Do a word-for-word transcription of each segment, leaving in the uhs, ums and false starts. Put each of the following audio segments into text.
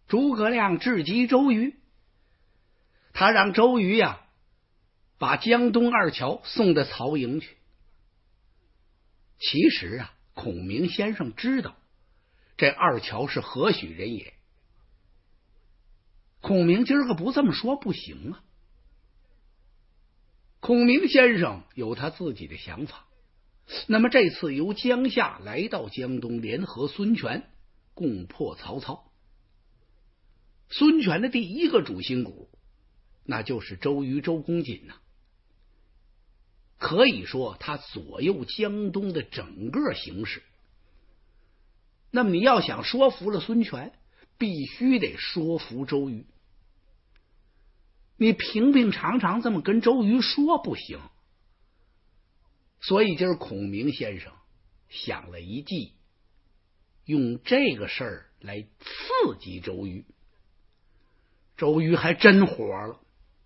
诸葛亮智击周瑜，他让周瑜呀、啊、把江东二乔送到曹营去。其实啊，孔明先生知道这二乔是何许人也。孔明今儿个不这么说不行啊。孔明先生有他自己的想法。那么这次由江夏来到江东，联合孙权共破曹操。孙权的第一个主心骨，那就是周瑜周公瑾呐、啊。可以说他左右江东的整个形势。那么你要想说服了孙权，必须得说服周瑜。你平平常常这么跟周瑜说不行。所以今儿孔明先生想了一计，用这个事儿来刺激周瑜。周瑜还真火了。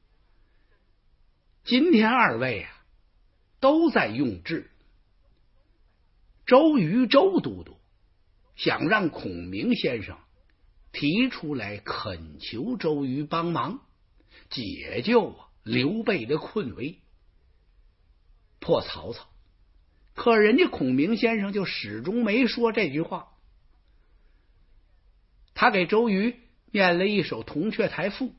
今天二位啊都在用智。周瑜周都督想让孔明先生提出来恳求周瑜帮忙解救啊刘备的困危，破曹操。可人家孔明先生就始终没说这句话。他给周瑜念了一首《铜雀台赋》。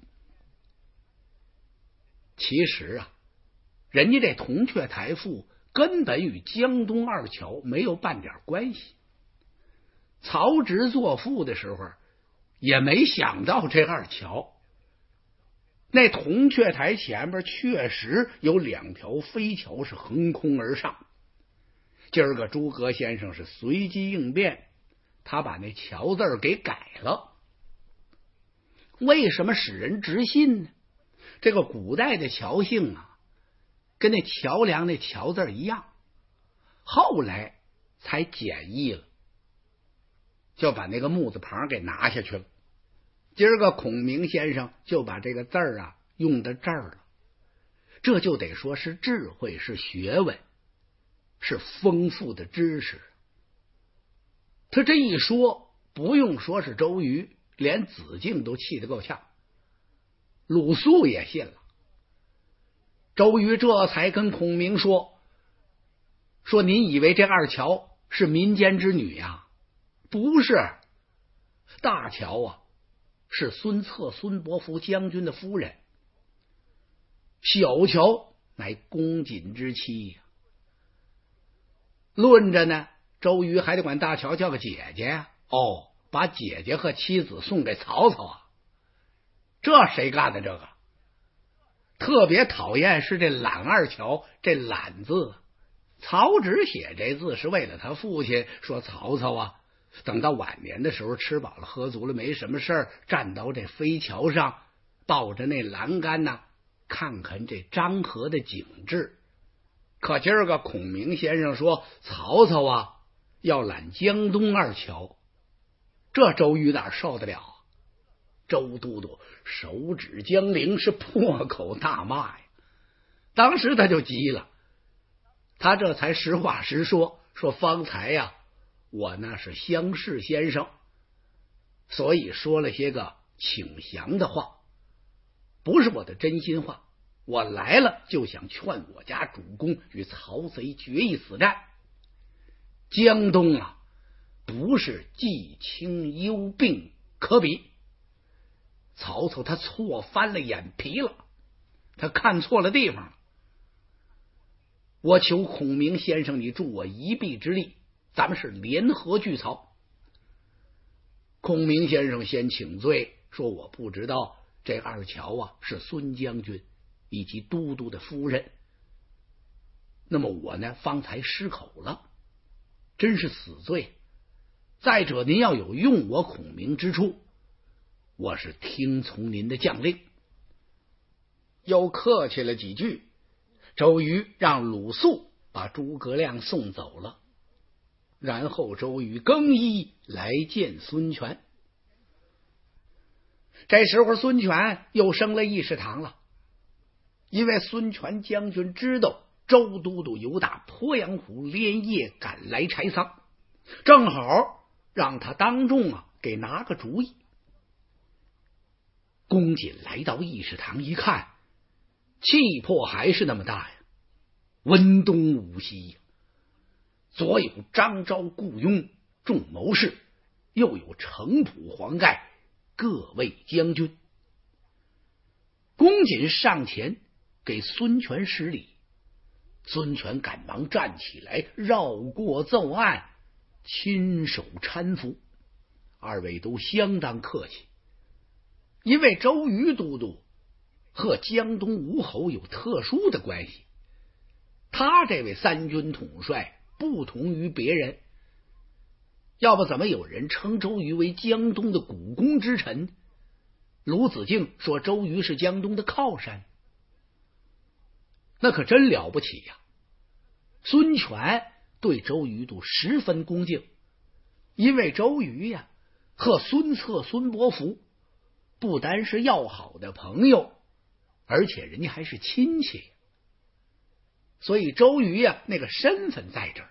其实啊，人家这《铜雀台赋》根本与江东二乔没有半点关系。曹植作赋的时候也没想到这二乔。那铜雀台前边确实有两条飞桥是横空而上。今儿个诸葛先生是随机应变，他把那桥字给改了。为什么使人直信呢？这个古代的桥姓啊，跟那桥梁那桥字一样，后来才简易了，就把那个木字旁给拿下去了。今儿个孔明先生就把这个字儿啊用到这儿了，这就得说是智慧，是学问，是丰富的知识。他这一说，不用说是周瑜，连子敬都气得够呛，鲁肃也信了。周瑜这才跟孔明说：“说您以为这二乔是民间之女呀？不是，大乔啊是孙策孙伯符将军的夫人，小乔乃公瑾之妻呀。论着呢，周瑜还得管大乔叫个姐姐呀。哦，把姐姐和妻子送给曹操啊，这谁干的？这个特别讨厌是这懒二乔，这懒字，曹植写这字是为了他父亲，说曹操啊等到晚年的时候吃饱了喝足了没什么事儿，站到这飞桥上抱着那栏杆呢，看看这漳河的景致。可今儿个孔明先生说曹操啊要揽江东二乔，这周瑜哪受得了啊？周都督手指江陵，是破口大骂呀。当时他就急了，他这才实话实说，说方才呀我那是相视先生，所以说了些个请降的话，不是我的真心话。我来了就想劝我家主公与曹贼决一死战。江东啊不是冀青幽并可比。曹操他错翻了眼皮了，他看错了地方了。我求孔明先生你助我一臂之力，咱们是联合拒曹。孔明先生先请罪，说我不知道这二乔啊是孙将军以及都督的夫人，那么我呢方才失口了，真是死罪。再者您要有用我孔明之处，我是听从您的将令。又客气了几句，周瑜让鲁肃把诸葛亮送走了，然后周瑜更衣来见孙权。这时候孙权又升了议事堂了，因为孙权将军知道周都督由打鄱阳湖连夜赶来柴桑，正好让他当众啊给拿个主意。 公瑾来到议事堂一看，气魄还是那么大呀，文东武西呀，左有张昭、顾雍众谋士，右有程普、黄盖各位将军。公瑾上前给孙权施礼，孙权赶忙站起来，绕过奏案，亲手搀扶。二位都相当客气，因为周瑜都督和江东吴侯有特殊的关系，他这位三军统帅不同于别人，要不怎么有人称周瑜为江东的股肱之臣？鲁子敬说周瑜是江东的靠山，那可真了不起呀！孙权对周瑜都十分恭敬，因为周瑜呀和孙策、孙伯符不单是要好的朋友，而且人家还是亲戚，所以周瑜呀那个身份在这儿。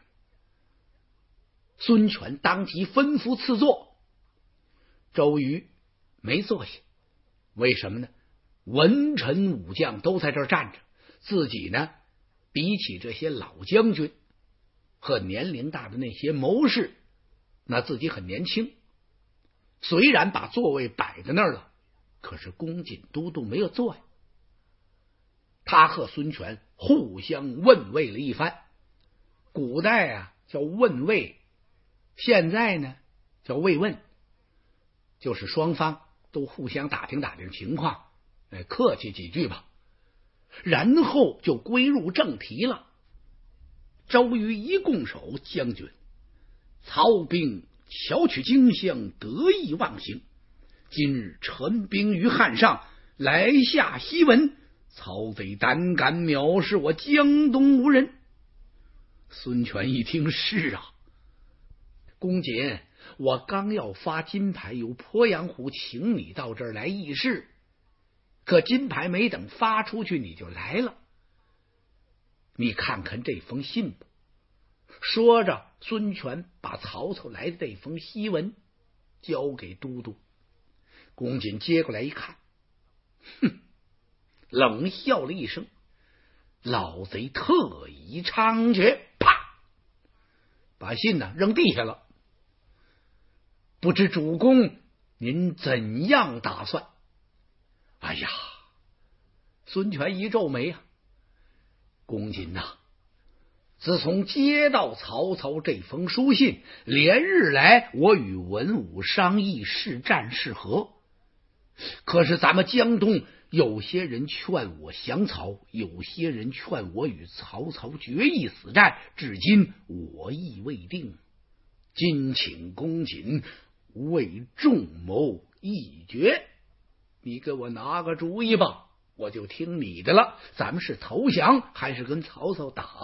孙权当即吩咐赐座，周瑜没坐下，为什么呢？文臣武将都在这儿站着，自己呢比起这些老将军和年龄大的那些谋士，那自己很年轻。虽然把座位摆在那儿了，可是公瑾都督没有坐呀。他和孙权互相问慰了一番。古代啊叫问慰，现在呢叫慰问，就是双方都互相打听打听情况，哎，客气几句吧，然后就归入正题了。周瑜一拱手，将军，曹兵巧取荆襄，得意忘形。今日陈兵于汉上，来下檄文，曹贼胆敢藐视我江东无人。孙权一听，是啊，公瑾，我刚要发金牌由鄱阳湖请你到这儿来议事，可金牌没等发出去你就来了。你看看这封信吧。说着，孙权把曹操来的这封檄文交给都督。公瑾接过来一看，哼，冷笑了一声，老贼特以猖獗，啪，把信呢扔地下了。不知主公您怎样打算？哎呀，孙权一皱眉啊，公瑾呐、啊，自从接到曹操这封书信，连日来我与文武商议是战是和，可是咱们江东有些人劝我降曹，有些人劝我与曹操决一死战，至今我意未定。今请公瑾为众谋一决，你给我拿个主意吧，我就听你的了。咱们是投降还是跟曹操打？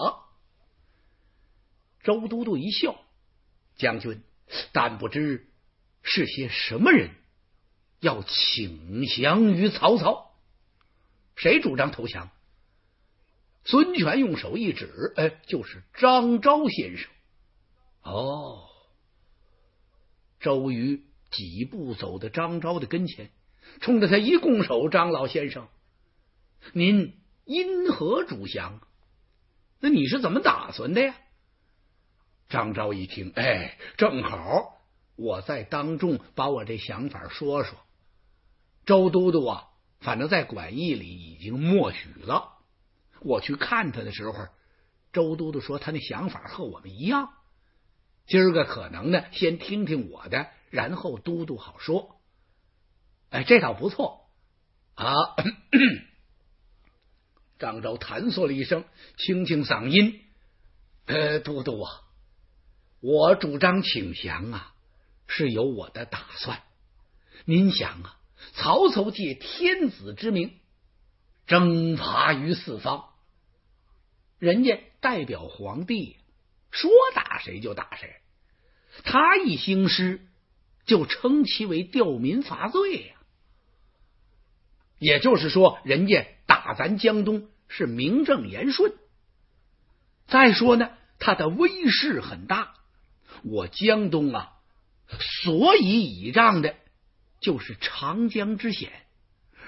周都督一笑，将军，但不知是些什么人要倾降于曹操？谁主张投降？孙权用手一指，哎，就是张昭先生。哦，周瑜几步走到张昭的跟前，冲着他一拱手，张老先生，您因何主降？那你是怎么打算的呀？张昭一听，哎，正好我在当众把我这想法说说。周都督啊，反正在馆驿里已经默许了。我去看他的时候，周都督说他那想法和我们一样。今儿个可能呢，先听听我的，然后都督好说。哎，这倒不错啊。张昭弹嗦了一声，清清嗓音，呃，都督啊，我主张请降啊，是有我的打算。您想啊，曹操借天子之名征伐于四方，人家代表皇帝，说打谁就打谁，他一兴师就称其为吊民伐罪呀、啊。也就是说，人家打咱江东是名正言顺。再说呢，他的威势很大，我江东啊，所以倚仗的就是长江之险。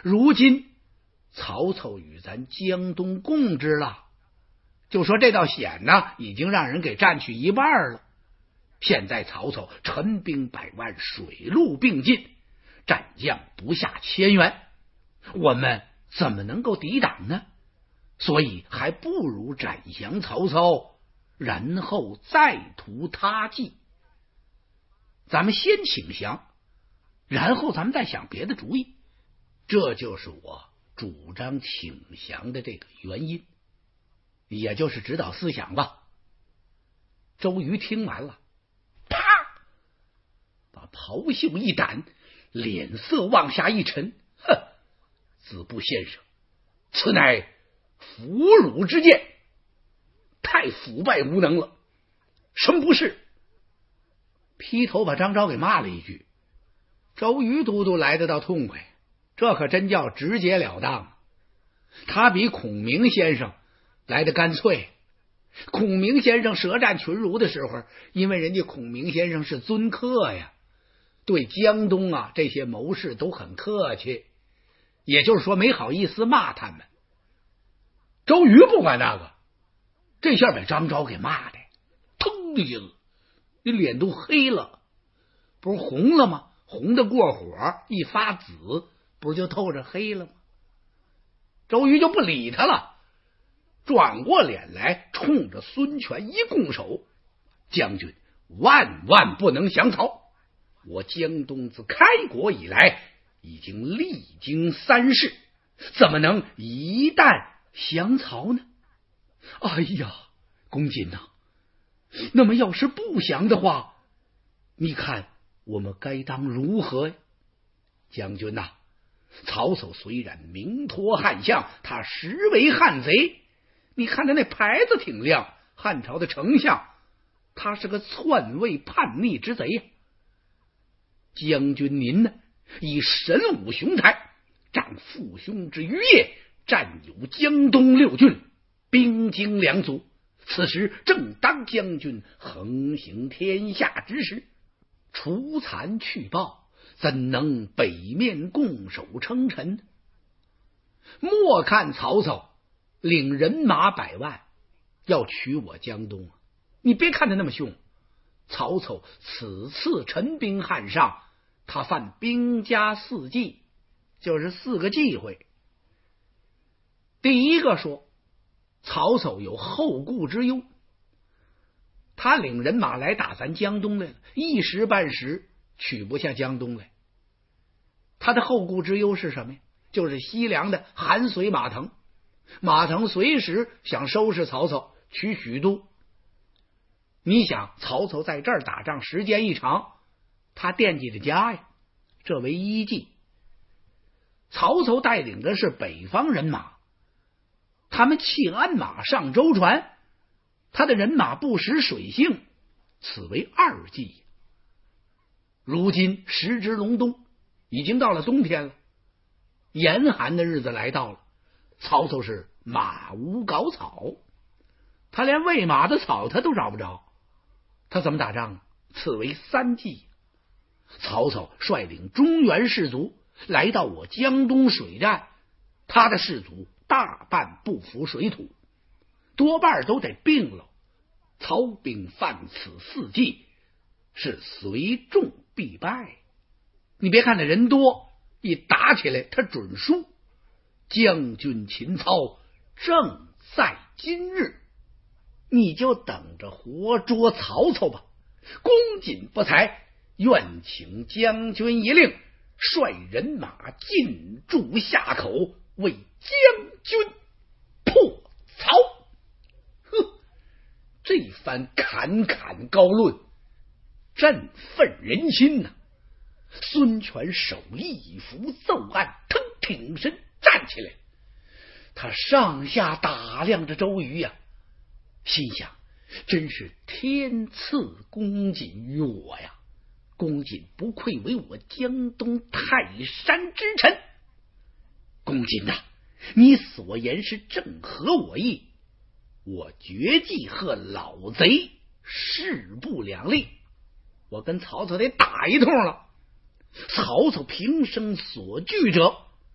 如今曹操与咱江东共治了，就说这道险呢，已经让人给占去一半了。现在曹操陈兵百万，水陆并进，战将不下千员，我们怎么能够抵挡呢？所以还不如斩降曹操，然后再图他计。咱们先请降，然后咱们再想别的主意。这就是我主张请降的这个原因，也就是指导思想吧。周瑜听完了，啪，把袍袖一掸，脸色往下一沉，哼，子布先生，此乃俘虏之见，太腐败无能了，什么不是？劈头把张昭给骂了一句。周瑜都督来得到痛快，这可真叫直截了当。他比孔明先生来得干脆。孔明先生舌战群儒的时候，因为人家孔明先生是尊客呀，对江东啊这些谋士都很客气，也就是说没好意思骂他们。周瑜不管那个，这下把张昭给骂的腾的一下子，你脸都黑了，不是红了吗？红的过火，一发紫，不就透着黑了吗？周瑜就不理他了，转过脸来，冲着孙权一拱手：将军万万不能降曹！我江东自开国以来，已经历经三世，怎么能一旦降曹呢？哎呀，公瑾呐，那么要是不降的话，你看我们该当如何呀？将军呐，曹操虽然名托汉相，他实为汉贼。你看他那牌子挺亮，汉朝的丞相，他是个篡位叛逆之贼呀。将军您呢，以神武雄才，占父兄之余业，占有江东六郡，兵精粮足，此时正当将军横行天下之时，除残去暴，怎能北面拱手称臣？莫看曹操领人马百万要取我江东，你别看他那么凶，曹操此次陈兵汉上，他犯兵家四忌，就是四个忌讳。第一个说，曹操有后顾之忧，他领人马来打咱江东来了，一时半时取不下江东来。他的后顾之忧是什么呀？就是西凉的韩遂马腾，马腾随时想收拾曹操，取许都。你想曹操在这儿打仗时间一长，他惦记着家呀，这为一计。曹操带领的是北方人马，他们弃鞍马上舟船，他的人马不识水性，此为二计。如今时值隆冬，已经到了冬天了，严寒的日子来到了，曹操是马无稿草，他连喂马的草他都找不着，他怎么打仗？此为三计。曹操率领中原士卒来到我江东水战，他的士卒大半不服水土，多半都得病了。曹兵犯此四计，是随众必败。你别看他人多，一打起来他准输。将军秦操正在今日，你就等着活捉曹操吧。公瑾不才，愿请将军一令，率人马进驻下口，为将军破曹。呵，这番侃侃高论，振奋人心呐、啊！孙权手一扶奏案，腾挺身站起来，他上下打量着周瑜呀、啊，心想：真是天赐公瑾于我呀！公瑾不愧为我江东泰山之臣。公瑾呐、啊，你所言是正合我意，我决计和老贼势不两立，我跟曹操得打一通了。曹操平生所惧者，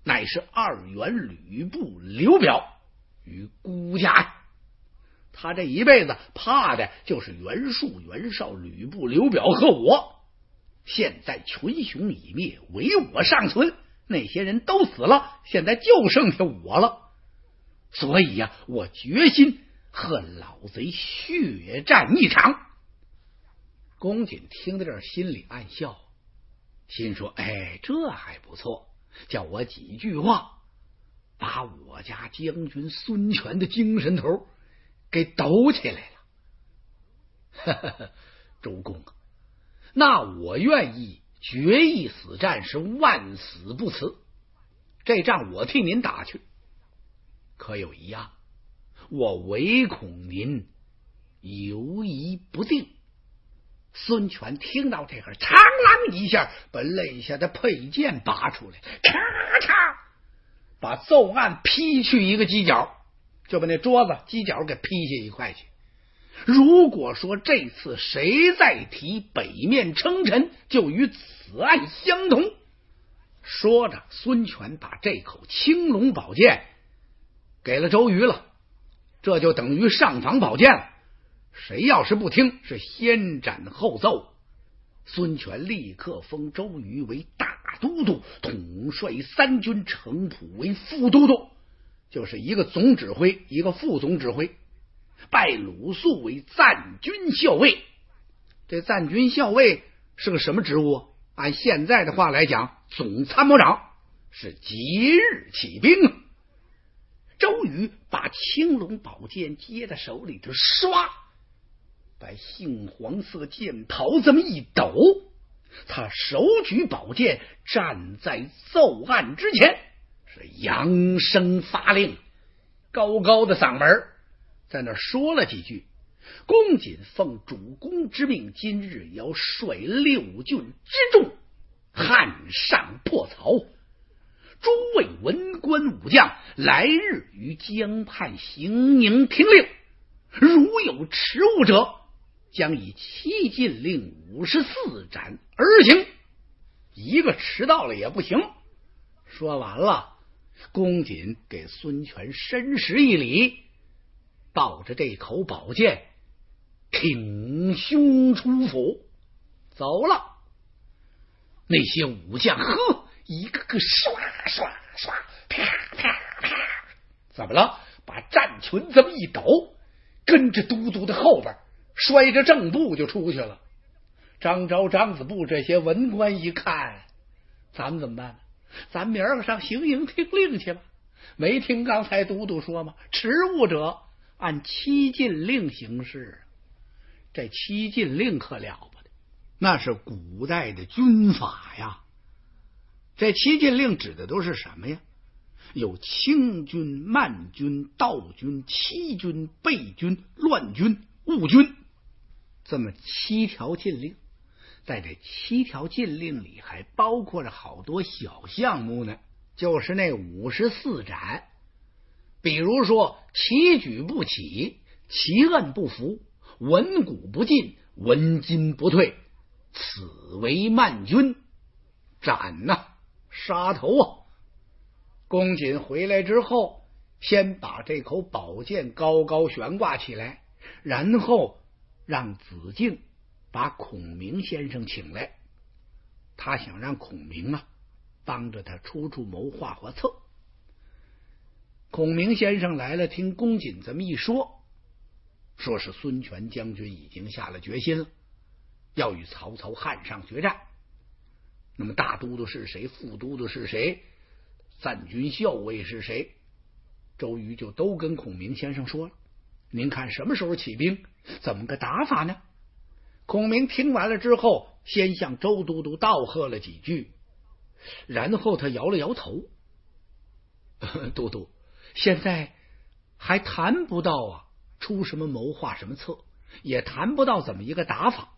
乃是二员吕布刘表与孤家。他这一辈子怕的就是袁术、袁绍、吕布、刘表和我。现在群雄已灭，唯我尚存，那些人都死了，现在就剩下我了。所以呀、啊，我决心和老贼血战一场。公瑾听到这儿，心里暗笑，心说：哎，这还不错，叫我几句话，把我家将军孙权的精神头给抖起来了。周公，那我愿意决一死战，是万死不辞。这仗我替您打去，可有一样，我唯恐您犹疑不定。孙权听到这个，长啷一下把肋下的佩剑拔出来，咔嚓，把奏案劈去一个犄角，就把那桌子犄角给劈下一块去。如果说这次谁再提北面称臣，就与此案相同。说着，孙权把这口青龙宝剑给了周瑜了，这就等于上房宝剑了。谁要是不听，是先斩后奏。孙权立刻封周瑜为大都督，统帅三军，程普为副都督，就是一个总指挥，一个副总指挥。拜鲁肃为赞军校尉。这赞军校尉是个什么职务？按现在的话来讲，总参谋长，是即日起兵。周瑜把青龙宝剑接在手里头，唰，把杏黄色剑袍这么一抖，他手举宝剑站在奏案之前，是扬声发令，高高的嗓门在那说了几句：公瑾奉主公之命，今日要率六郡之众汉上破曹。诸位文官武将，来日于江畔行营听令，如有迟误者，将以七禁令五十四斩而行，一个迟到了也不行。说完了，公瑾给孙权深施一礼，抱着这口宝剑挺胸出府走了。那些武将呵，一个个刷刷刷，啪啪啪，怎么了？把战裙这么一抖，跟着都督的后边，摔着正步就出去了。张昭、张子布这些文官一看，咱们怎么办？咱明儿个上行营听令去吧。没听刚才都督说吗？迟误者按七禁令行事。这七禁令可了不得，那是古代的军法呀。这七禁令指的都是什么呀？有清军、慢军、盗军、欺军、背军、乱军、误军，这么七条禁令。在这七条禁令里还包括着好多小项目呢，就是那五十四斩。比如说其举不起，其摁不服，文武不进，文金不退，此为慢军。斩呐、啊，杀头啊！公瑾回来之后，先把这口宝剑高高悬挂起来，然后让子敬把孔明先生请来，他想让孔明啊帮着他出出谋划划策。孔明先生来了，听公瑾这么一说，说是孙权将军已经下了决心了，要与曹操汉上决战。那么大都督是谁？副都督是谁？赞军校尉是谁？周瑜就都跟孔明先生说了，您看什么时候起兵，怎么个打法呢？孔明听完了之后，先向周都督道贺了几句，然后他摇了摇头，都督，现在还谈不到啊出什么谋划什么策，也谈不到怎么一个打法。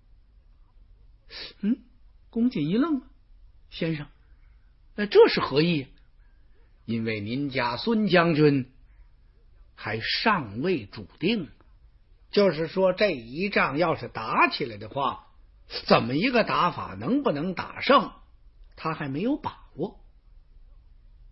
嗯，公瑾一愣，先生，那这是何意？因为您家孙将军还尚未主定，就是说这一仗要是打起来的话，怎么一个打法，能不能打胜，他还没有把握。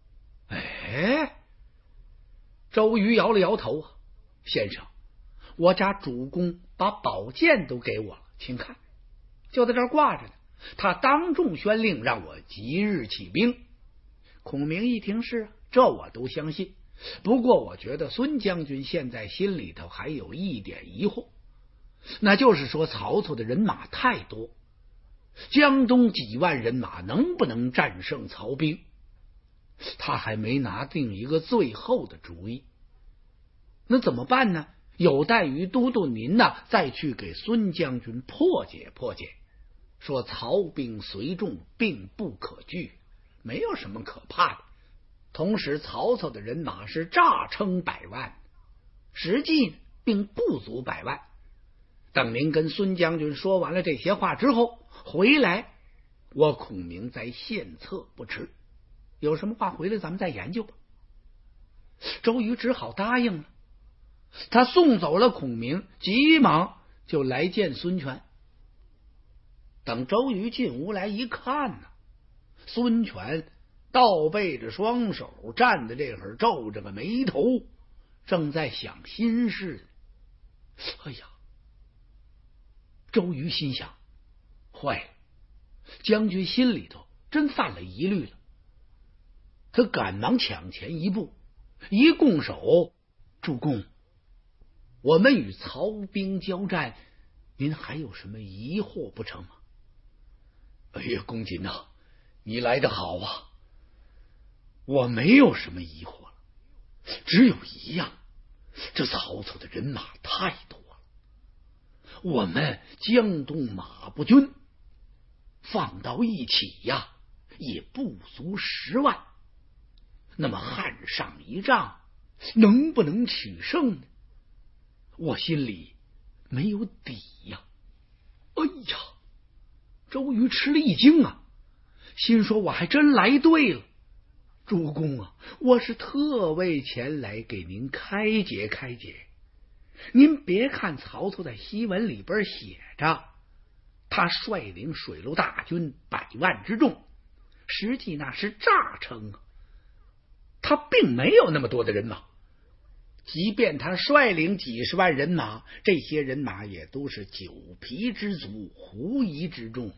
哎，周瑜摇了摇头啊，先生，我家主公把宝剑都给我了，请看，就在这儿挂着呢。他当众宣令让我即日起兵。孔明一听是啊，这我都相信。不过我觉得孙将军现在心里头还有一点疑惑，那就是说曹操的人马太多，江东几万人马能不能战胜曹兵？他还没拿定一个最后的主意。那怎么办呢？有待于都督您呢，再去给孙将军破解破解，说曹兵虽众，并不可惧，没有什么可怕的。同时曹操的人马是诈称百万，实际并不足百万。等您跟孙将军说完了这些话之后回来，我孔明再献策不迟。有什么话回来咱们再研究吧。周瑜只好答应了。他送走了孔明，急忙就来见孙权。等周瑜进屋来一看呢，孙权倒背着双手站在这会儿，皱着个眉头，正在想心事。哎呀，周瑜心想，坏了，将军心里头真犯了疑虑了。他赶忙抢前一步，一拱手，主公，我们与曹兵交战，您还有什么疑惑不成吗？哎呀，公瑾呐、啊，你来得好啊！我没有什么疑惑了，只有一样，这曹操的人马太多了，我们江东马步军放到一起呀，也不足十万。那么汉上一仗，能不能取胜呢？我心里没有底呀！哎呀，周瑜吃了一惊啊，心说我还真来对了。主公啊，我是特为前来给您开解开解。您别看曹操在檄文里边写着他率领水陆大军百万之众，实际那是诈称啊，他并没有那么多的人马。即便他率领几十万人马，这些人马也都是九皮之族，狐疑之众。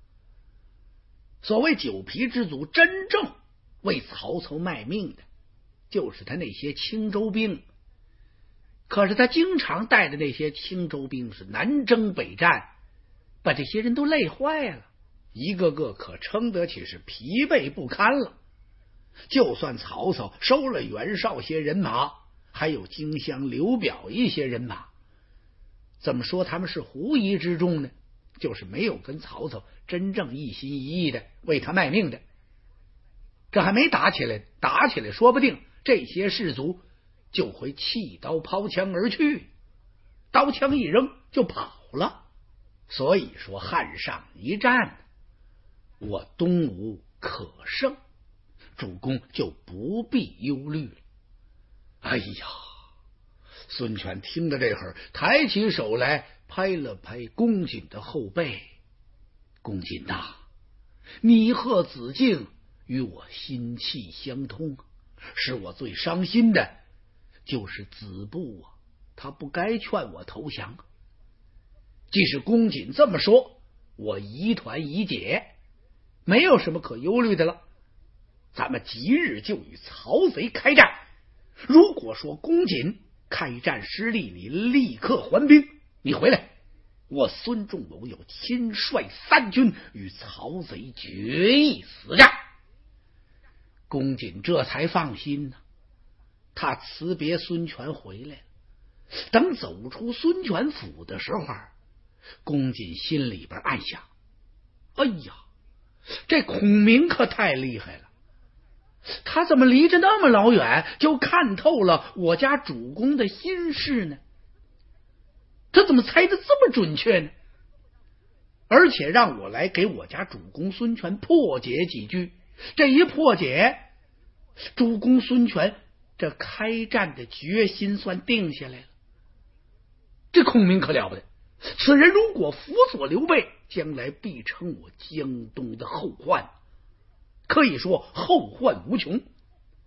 所谓九皮之族，真正为曹操卖命的就是他那些青州兵。可是他经常带的那些青州兵是南征北战，把这些人都累坏了，一个个可称得起是疲惫不堪了。就算曹操收了袁绍些人马，还有荆襄刘表一些人马，怎么说他们是狐疑之众呢？就是没有跟曹操真正一心一意的为他卖命的。这还没打起来，打起来说不定这些士卒就会弃刀抛枪而去，刀枪一扔就跑了。所以说汉上一战，我东吴可胜，主公就不必忧虑了。哎呀，孙权听到这会儿，抬起手来拍了拍公瑾的后背。公瑾呐、啊，你和子敬与我心气相通，使我最伤心的就是子布啊，他不该劝我投降。即使公瑾这么说，我疑团已解，没有什么可忧虑的了。咱们即日就与曹贼开战。如果说公瑾开战失利，你立刻还兵，你回来，我孙仲谋有亲率三军与曹贼决一死战。公瑾这才放心呢、啊，他辞别孙权回来了。等走出孙权府的时候，公瑾心里边暗想：哎呀，这孔明可太厉害了，他怎么离着那么老远就看透了我家主公的心事呢？他怎么猜得这么准确呢？而且让我来给我家主公孙权破解几句，这一破解，主公孙权这开战的决心算定下来了。这孔明可了不得，此人如果辅佐刘备，将来必成我江东的后患，可以说后患无穷。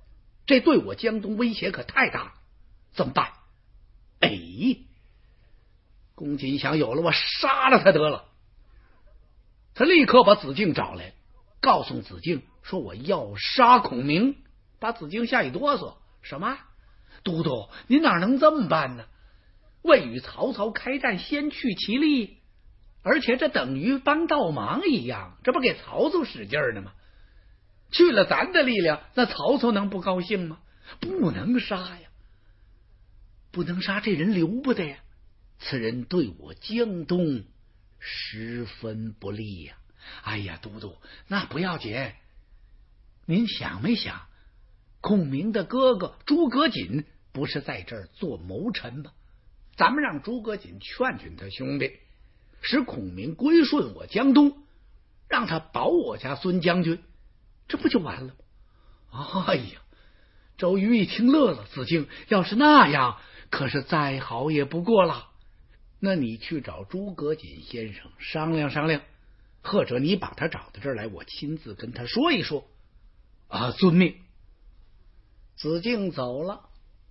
这对我江东威胁可太大了，怎么办？哎，龚锦想有了，我杀了他得了。他立刻把子敬找来，告诉子敬说我要杀孔明，把子敬吓一哆嗦。什么？都督，您哪能这么办呢？为与曹操开战，先去其力，而且这等于帮倒忙一样，这不给曹操使劲呢吗？去了咱的力量，那曹操能不高兴吗？不能杀呀，不能杀，这人留不得呀，此人对我江东十分不利呀。哎呀，都督，那不要紧，您想没想，孔明的哥哥诸葛瑾不是在这儿做谋臣吗？咱们让诸葛瑾劝劝他兄弟，使孔明归顺我江东，让他保我家孙将军，这不就完了吗？哎呀，周瑜一听乐了，子敬，要是那样，可是再好也不过了。那你去找诸葛瑾先生商量商量，或者你把他找到这儿来，我亲自跟他说一说。啊，遵命。子敬走了。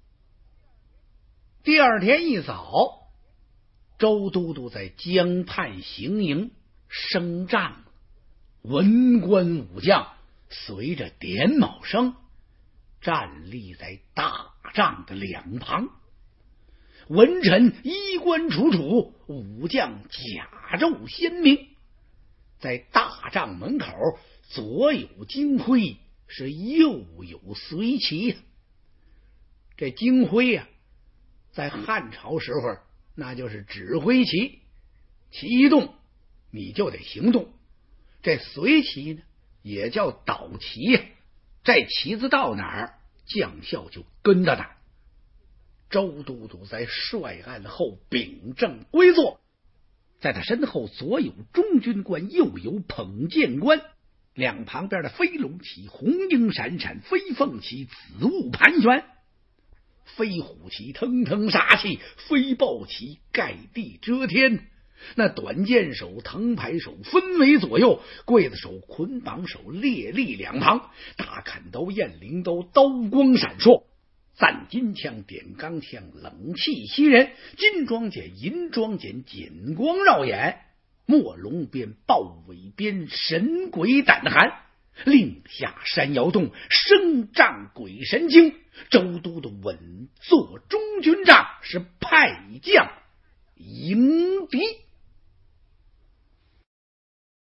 第二天一早，周都督在江畔行营升帐，文官武将随着点卯声站立在大帐的两旁，文臣衣冠楚楚，武将甲胄鲜明。在大帐门口，左有金徽，是右有随旗。这金徽啊，在汉朝时候那就是指挥旗，旗一动你就得行动。这随旗呢也叫导旗，这旗子到哪儿，将校就跟到哪儿。周都督在帅案后秉正归坐，在他身后左有中军官，右有捧剑官，两旁边的飞龙旗红缨闪闪，飞凤旗紫雾盘旋，飞虎旗腾腾杀气，飞豹旗盖地遮天。那短剑手、藤牌手分为左右，刽子手、捆绑手列立两旁，大砍刀、雁翎刀刀光闪烁，赞金枪、点钢枪冷气袭人，金装锏、银装锏金光绕眼，墨龙鞭、豹尾鞭神鬼胆寒，令下山摇动，声仗鬼神惊。周都督稳坐中军帐，是派将迎敌。